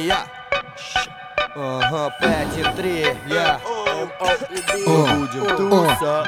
я. Ага, 5,3, я. Будем туса.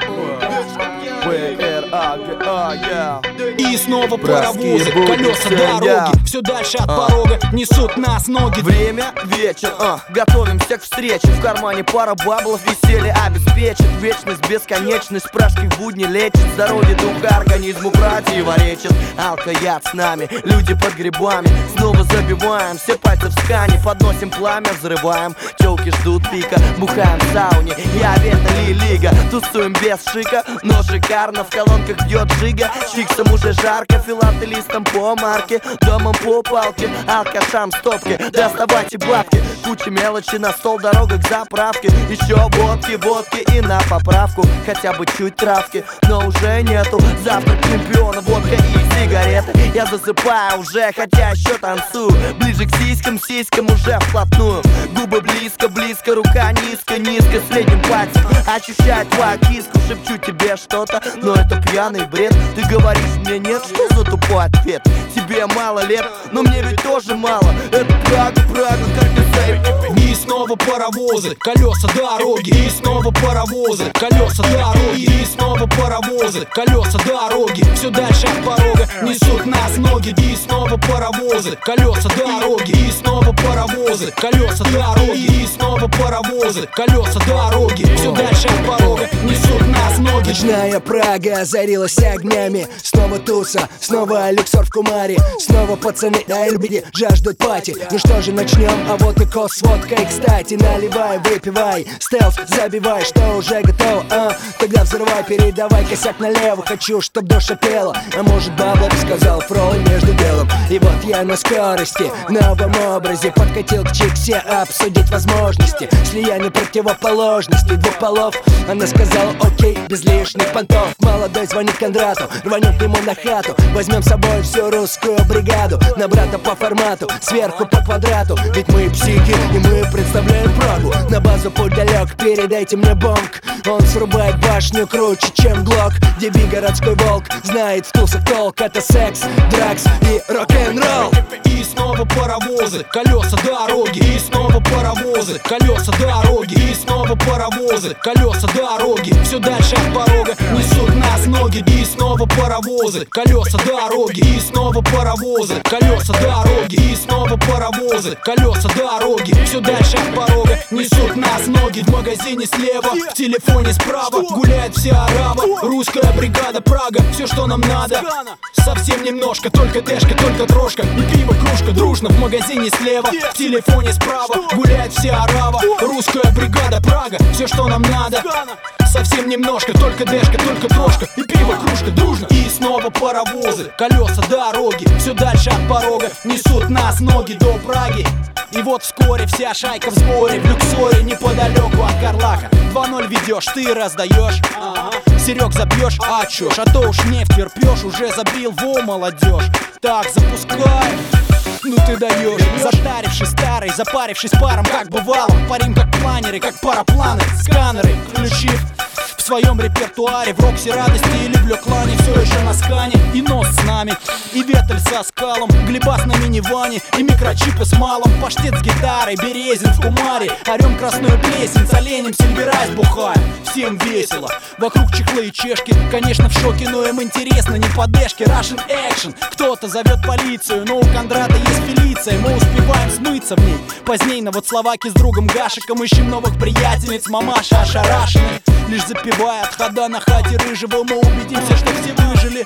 ПРАГА, я. И снова паровозы, колеса дороги, все дальше от порога несут нас ноги. Время, вечер, готовимся к встрече. В кармане пара баблов, веселье обеспечит. Вечность, бесконечность, пражки в будни лечит. Здоровье духа, организму противоречит. Алко-яд с нами, люди под грибами. Снова забиваем, все пальцы в скане. Подносим пламя, взрываем. Телки ждут пика, бухаем в сауне. Я ветна лига, тусуем без шика. Но шикарно, в колонках бьет жига. Чиксом уже жарко, филателистом по марке. Домом по палке, алкашам стопки. Доставайте бабки, куча мелочи на стол, дорога к заправке. Еще водки и на поправку. Хотя бы чуть травки, но уже нету. Завтрак чемпиона, водка и сигареты. Я засыпаю уже, хотя еще танцую. Ближе к сиськам уже вплотную. Губы близко, рука низко, средним пальцем ощущаю твою киску. Шепчу тебе что-то, но это пьяный бред. Ты говоришь мне нет, что за тупой ответ? Тебе мало лет, но мне ведь тоже мало. Это Прага, как ты saying. И снова паровозы, колеса дороги. И снова паровозы, колеса дороги. И снова паровозы, колеса дороги. Все дальше от порога несут нас ноги. И снова паровозы, колеса дороги. И снова паровозы, колеса дороги. И снова паровозы, колеса дороги. Все дальше от порога несут нас ноги. Ночная Прага озарилась огнями. Снова туса, снова люксор в кумаре. Снова пацаны на Эльбиде жаждут пати. Ну что же, начнем, а вот и кос с водкой. Кстати, наливай, выпивай, стелс забивай, что уже готово, тогда взрывай, передавай косяк налево. Хочу, чтоб душа пела, а может бабло, сказал Фролл между делом. И вот я на скорости, в новом образе подкатил к Чиксе обсудить возможности слияния противоположностей двух полов. Она сказала окей, без лишних понтов. Молодой звонит Кондрату, рванем к нему на хату. Возьмем с собой всю русскую бригаду. На брата по формату, сверху по квадрату. Ведь мы психи, и мы представляем Прагу. На базу путь далек, передайте мне бонг. Он срубает башню круче, чем Глок. Деби городской волк, знает в тусах толк. Это секс, дракс и рок-н-ролл. И снова паровозы, колеса дороги. И снова паровозы, колеса дороги. И снова паровозы, колеса дороги. Все дальше от порога несут нас ноги. И снова паровозы, колеса дороги. И снова паровозы, колеса дороги. И снова паровозы, колеса дороги. Все дальше от порога несут нас ноги. В магазине слева, в телефоне справа гуляет вся арава. Русская бригада, Прага, все, что нам надо. Совсем немножко, только тэшка, только трошка. И пиво, кружка, дружно. В магазине слева, в телефоне справа гуляет вся арава. Русская бригада, Прага, все, что нам надо. Совсем немножко, только дэшка, только трошка. И пиво, кружка, дружно. И снова паровозы, колеса дороги. Все дальше от порога несут нас ноги до Праги. И вот вскоре вся шайка в сборе в люксоре неподалеку от Карлаха. 2-0 ведешь, ты раздаешь, Серег забьешь, а чё ж, а то уж не втерпешь. Уже забил во молодежь. Так, запускай. Ну ты даешь, затарившись старый, запарившись паром, как бывало. Парим как планеры, как парапланы, сканеры включив в своем репертуаре. В Роксе радости или в Леклане все еще на скане. И нос с нами, и ветель со скалом, Глебас на миниване, и микрочипы с малом. Паштет с гитарой, Березин в кумаре. Орем красную плесень, с оленем Сильверайс бухаем. Всем весело, вокруг чехлы и чешки. Конечно в шоке, но им интересно, не подешки. Russian action, кто-то зовет полицию, но у Кондрата есть Фелиция. Мы успеваем смыться в ней. Поздней на Вацлаваке с другом Гашиком ищем новых приятельниц. Мамаша ошарашены, лишь запивая от хода на хате рыжего. Мы убедимся, что все выжили.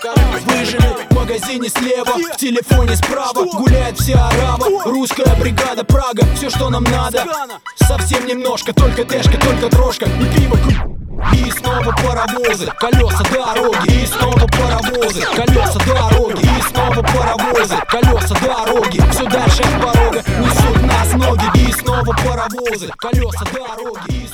В магазине слева, в телефоне справа гуляет вся арава. Русская бригада, Прага, все, что нам надо. Совсем немножко, только тэшка, только трошка. И пиво. И снова паровозы, колеса дороги. И снова паровозы, колеса дороги. И снова паровозы, колеса дороги. Все дальше от порога несут нас ноги. И снова паровозы, колеса дороги.